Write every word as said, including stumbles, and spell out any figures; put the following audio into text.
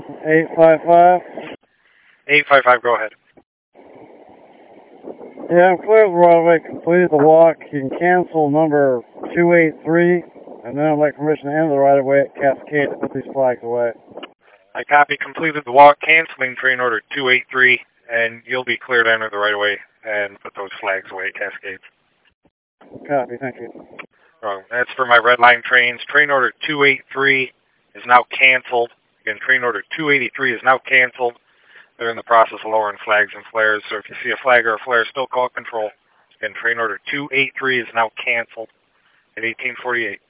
eight five five. eight five five, go ahead. Yeah, I'm clear the right of way, completed the walk. You can cancel number two eight three, and then I'd like permission to enter the right of way at Cascade to put these flags away. I copy, completed the walk, canceling train order two eight three, and you'll be cleared to enter the right of way and put those flags away at Cascades. Copy, thank you. Wrong. That's for my red line trains. Train order two eight three is now canceled. Again, train order two eighty-three is now canceled. They're in the process of lowering flags and flares, so if you see a flag or a flare, still call control. Again, train order two eighty-three is now canceled at eighteen forty-eight.